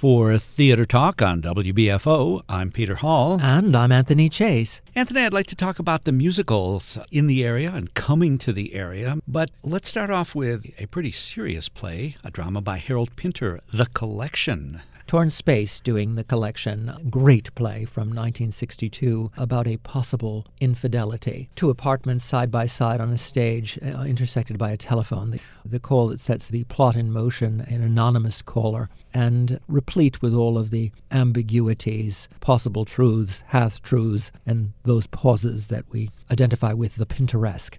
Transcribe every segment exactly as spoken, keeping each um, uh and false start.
For Theater Talk on W B F O, I'm Peter Hall. And I'm Anthony Chase. Anthony, I'd like to talk about the musicals in the area and coming to the area. But let's start off with a pretty serious play, a drama by Harold Pinter, The Collection. Torn Space doing The Collection, great play from nineteen sixty-two about a possible infidelity. Two apartments side by side on a stage uh, intersected by a telephone. The, the call that sets the plot in motion, an anonymous caller, and replete with all of the ambiguities, possible truths, half-truths, and those pauses that we identify with the Pinteresque.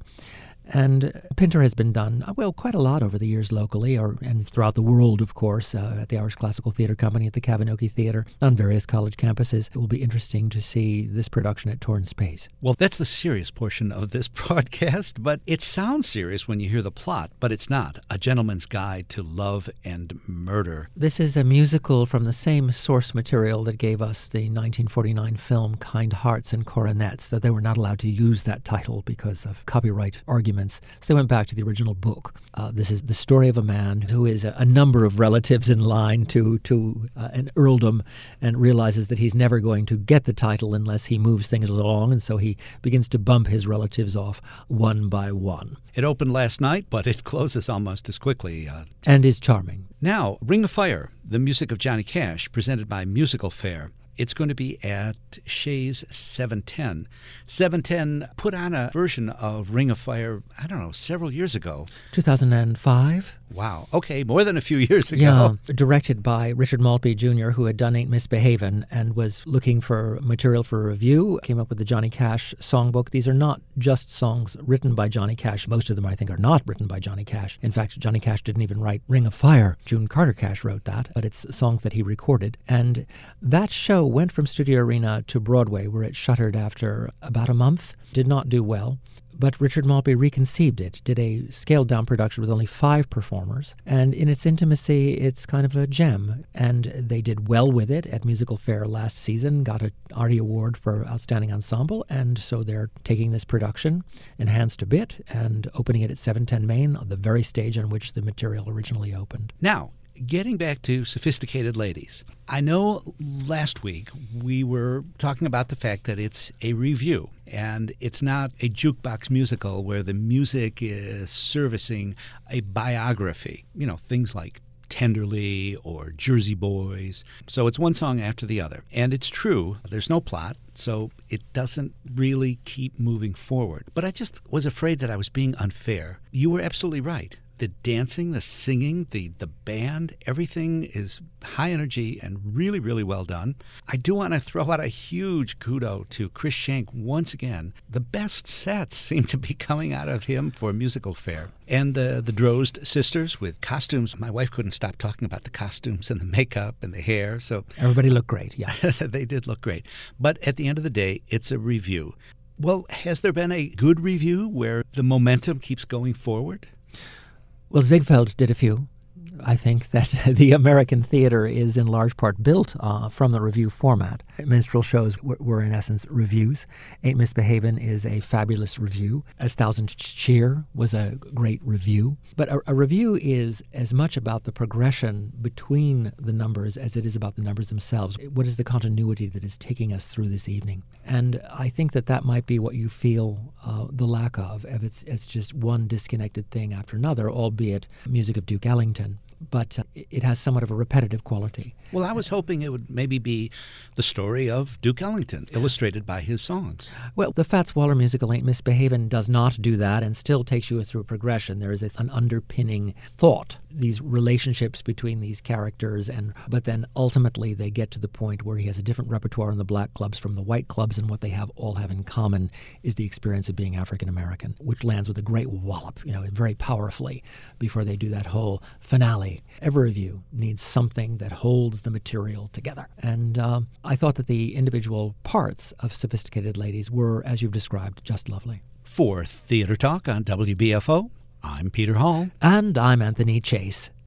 And Pinter has been done, well, quite a lot over the years locally or and throughout the world, of course, uh, at the Irish Classical Theatre Company, at the Kavinoky Theatre, on various college campuses. It will be interesting to see this production at Torn Space. Well, that's the serious portion of this broadcast, but it sounds serious when you hear the plot, but it's not. A Gentleman's Guide to Love and Murder. This is a musical from the same source material that gave us the nineteen forty-nine film Kind Hearts and Coronets, that they were not allowed to use that title because of copyright arguments. So they went back to the original book. Uh, this is the story of a man who is a, a number of relatives in line to to uh, an earldom and realizes that he's never going to get the title unless he moves things along, and so he begins to bump his relatives off one by one. It opened last night, but it closes almost as quickly. Uh, and is charming. Now, Ring of Fire, the music of Johnny Cash, presented by Musical Fair. It's going to be at Shays seven ten. seven ten put on a version of Ring of Fire, I don't know, several years ago. two thousand five? Wow. Okay, more than a few years ago. Yeah, directed by Richard Maltby Junior, who had done Ain't Misbehavin' and was looking for material for a review, came up with the Johnny Cash songbook. These are not just songs written by Johnny Cash. Most of them, I think, are not written by Johnny Cash. In fact, Johnny Cash didn't even write Ring of Fire. June Carter Cash wrote that, but it's songs that he recorded. And that show went from Studio Arena to Broadway, where it shuttered after about a month. Did not do well. But Richard Maltby reconceived it, did a scaled-down production with only five performers, and in its intimacy, it's kind of a gem. And they did well with it at Musical Fair last season, got an Artie Award for Outstanding Ensemble, and so they're taking this production, enhanced a bit, and opening it at seven ten Main, the very stage on which the material originally opened. Now, getting back to Sophisticated Ladies, I know last week we were talking about the fact that it's a review and it's not a jukebox musical where the music is servicing a biography, you know, things like Tenderly or Jersey Boys. So it's one song after the other. And it's true, there's no plot, so it doesn't really keep moving forward. But I just was afraid that I was being unfair. You were absolutely right. The dancing, the singing, the, the band, everything is high energy and really, really well done. I do want to throw out a huge kudo to Chris Schenk once again. The best sets seem to be coming out of him for Musical Fair. And the, the Drozd sisters with costumes. My wife couldn't stop talking about the costumes and the makeup and the hair. So everybody looked great, yeah. They did look great. But at the end of the day, it's a review. Well, has there been a good review where the momentum keeps going forward? Well, Ziegfeld did a few. I think that the American theater is in large part built uh, from the review format. Minstrel shows were, were in essence reviews. Ain't Misbehavin' is a fabulous review. As Thousand Cheer was a great review. But a, a review is as much about the progression between the numbers as it is about the numbers themselves. What is the continuity that is taking us through this evening? And I think that that might be what you feel uh, the lack of, if it's, it's just one disconnected thing after another, albeit music of Duke Ellington. But uh, it has somewhat of a repetitive quality. Well, I was hoping it would maybe be the story of Duke Ellington, illustrated by his songs. Well, the Fats Waller musical Ain't Misbehavin' does not do that and still takes you through a progression. There is a, an underpinning thought, these relationships between these characters, and but then ultimately they get to the point where he has a different repertoire in the black clubs from the white clubs, and what they have all have in common is the experience of being African American, which lands with a great wallop, you know, very powerfully before they do that whole finale. Every review needs something that holds the material together. And um, I thought that the individual parts of Sophisticated Ladies were, as you've described, just lovely. For Theater Talk on W B F O, I'm Peter Hall. And I'm Anthony Chase.